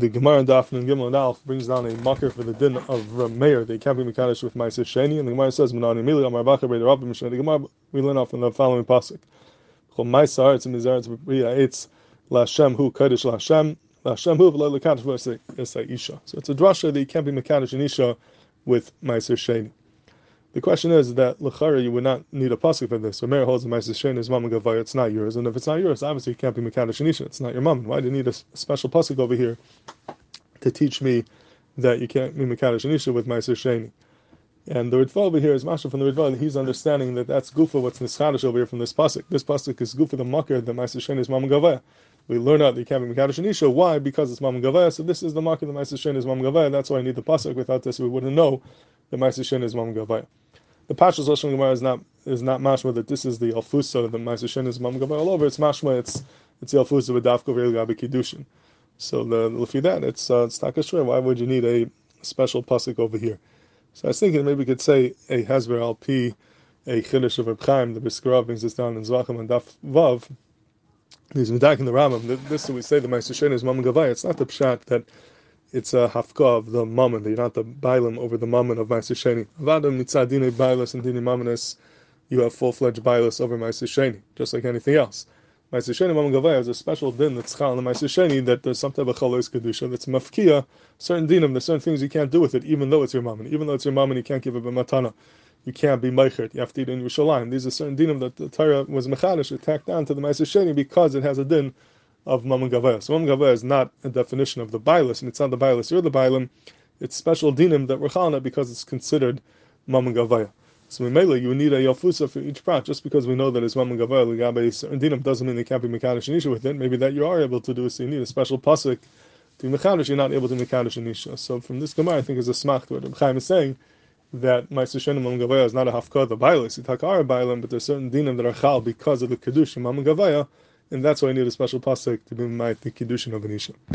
The Gemara in Daf and Gimel and Alf brings down a marker for the din of Meir. They can't be Mekadosh with Ma'aser Sheni, and the Gemara says, "Menani Mili Amar Bacha Beit Rabbi Mishra." The Gemara we learn off from the following pasuk: "Chol Ma'aser It's Mizaretz B'Priya Eitz LaShem Hu Kodesh LaShem Hu V'Lo Lekadosh V'Esay Isha." So it's a drasha that you can't be Mekadosh in Isha with Ma'aser Sheni. The question is that l'chara you would not need a pasuk for this. So Meir holds the Ma'aser Sheni is Mammon Gavaya. It's not yours, and if it's not yours, obviously you can't be Mekadosh in Isha. It's not your mom. Why do you need a special pasuk over here to teach me that you can't be Mekadosh in Isha with Ma'aser Sheni? And the Ritva over here is Masha from the Ritva. He's understanding that that's Gufa what's Nischadish over here from this pasuk. This pasuk is Gufa the Makar that Ma'aser Sheni is Mammon Gavaya. We learn out that you can't be Mekadosh in Isha. Why? Because it's Mammon Gavaya. So this is the Makar that Ma'aser Sheni is Mammon Gavaya. That's why I need the pasuk. Without this, we wouldn't know that Ma'aser Sheni is Mammon Gavaya. The Pashas Lashon Gemara is not mashma that this is the Alfusa, the Ma'aser Sheni is Mammon Gavaya all over. It's mashma, it's the Alfusa with Dafka Ve'el Gabi Kiddushin. So for that, it's takashur. Why would you need a special pasuk over here? So I was thinking maybe we could say a Hezber al Pi, a Chiddush of Reb Chaim. The Briskara brings this down in Zvachim and Daf Vav. He's medayik in the Rambam. This we say the Ma'aser Sheni is Mammon Gavaya. It's not the pshat that it's a hafka of the mammon, that you're not the bailam over the mammon of Ma'aser Sheni. Avadam nitzadine bailas and dini mammonis, you have full-fledged bailas over Ma'aser Sheni, just like anything else. Ma'aser Sheni Mammon Gavaya is a special din that's chal in the Ma'aser Sheni, that there's some type of chalois kedusha that's mafkia, certain dinim, there's certain things you can't do with it, even though it's your mammon. Even though it's your mammon, you can't give it b'matana. You can't be meichert, you have to eat in Yerushalayim. These are certain dinim that the Torah was mechadish, tacked on to the Ma'aser Sheni because it has a din of Mammon Gavaya. So Mammon Gavaya is not a definition of the bailas, and it's not the bailas, you're the bailam. It's special dinim that we're chalana because it's considered Mammon Gavaya. So Mimela, you need a Yafusa for each prat. Just because we know that it's Mammon Gavaya, Ligabe certain dinim, doesn't mean they can't be Mekadosh and Isha with it. Maybe that you are able to do, so you need a special pasuk to be Mekadosh, you're not able to Mekadosh and Isha. So from this Gemara, I think is a smach to what Reb Chaim is saying, that Ma'aser Sheni Mammon Gavaya is not a hafkah the bailas, it's hakar bailam, but there's certain dinim that are chal because of the Kiddush in Mammon Gavaya, and that's why I need a special pasuk to be my the Kiddushin of an Isha.